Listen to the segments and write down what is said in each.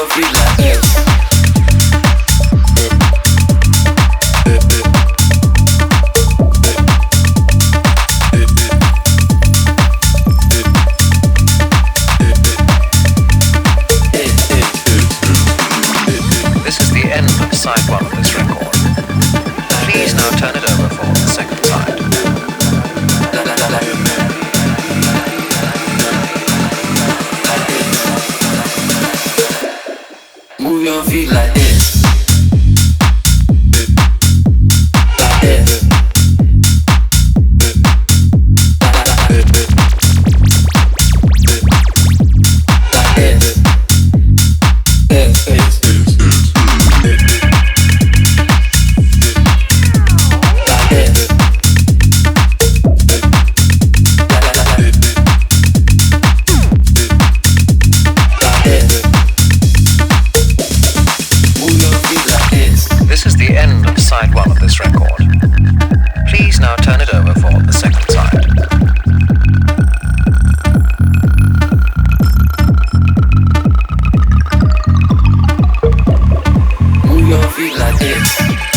your feet like this. This is the end of side one of this record. Please now turn it over for the second side. Move your feet like this. Like this. Like this. This, this. This is the end of side one of this record. Please now turn it over for the second side. Move your feet like this.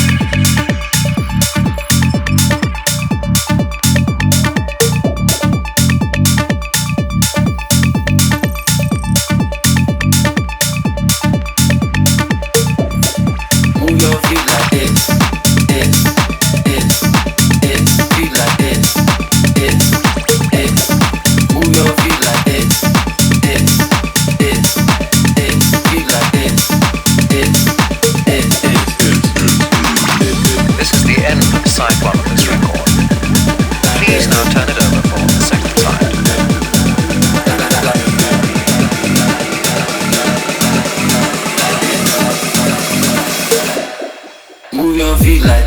Move your feet like this. This, this, this. Feet like this. This, this. Move your feet like this. This, this, this. Feet like this. This, this, this. This is the end of side one of this record. Please now turn it over for the second side. Move your feet like